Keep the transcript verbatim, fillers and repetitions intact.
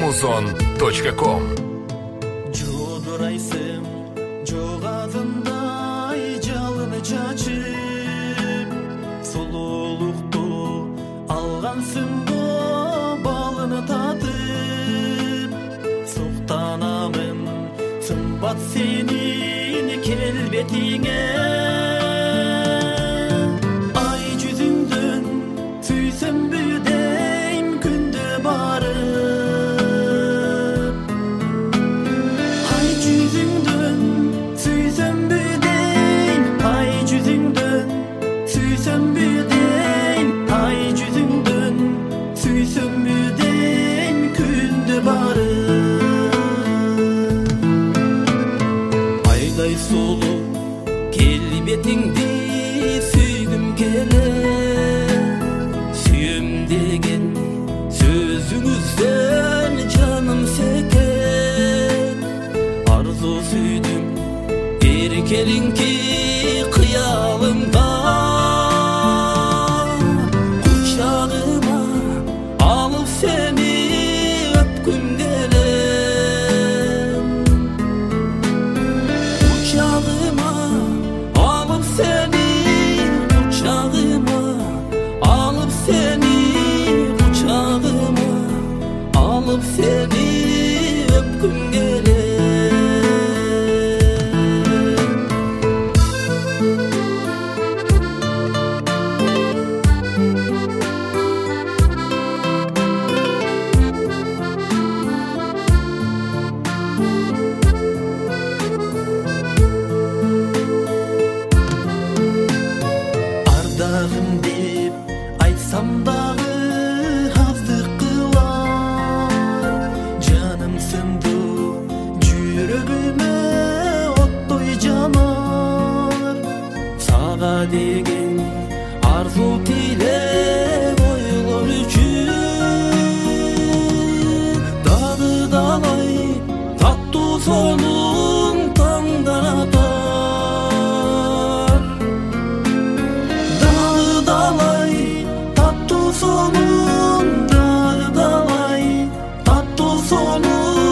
музон точка ком. Жодырайсың жоқ адымдай жалыны чачып, сұлулықты алғансың го балыны татып. Сұқтанамын сымбат сенин келбетиңе, ай жүзүңдөн сүйсөм бүдейм күндө барып. Ай жүзүңдөн сүйсөм бүдейм, ай жүзүңдөн сүйсөм бүдейм, ай жүзүңдөн сүйсөм бүдейм күндө барып. Айдай сулуу келбетиңди сүйгүм келет, сүйөм деген сөзүңүздөн жаным секет. Арзу сүйдүм эркелиңки кыялымда, кучагыма алып сени өпкүм келет. Кучагыма алып сени, кучагыма алып сени, кучагыма алып сени өпкүм келет. Ардагым деп айтсам дагы аздык кылар, жаным сынды жүрөгүмө оттой жанар. Сага деген арзу тилек ойлор үчүн, дагы далай таттуу сонун таңдар атар. Дагы далай таттуу сонун, дагы далай таттуу сонун